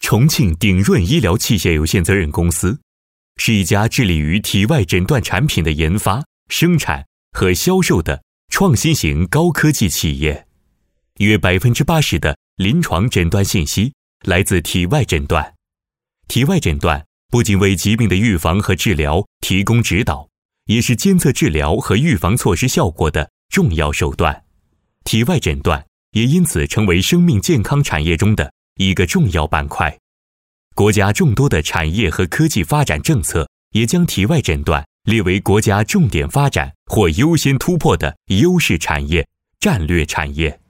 重庆鼎润医疗器械有限责任公司是一家致力于体外诊断产品的研发、生产和销售的创新型高科技企业。约80%的临床诊断信息来自体外诊断。体外诊断不仅为疾病的预防和治疗提供指导，也是监测治疗和预防措施效果的重要手段。体外诊断也因此成为生命健康产业中的一个重要板块。国家众多的产业和科技发展政策也将体外诊断列为国家重点发展或优先突破的优势产业、战略产业。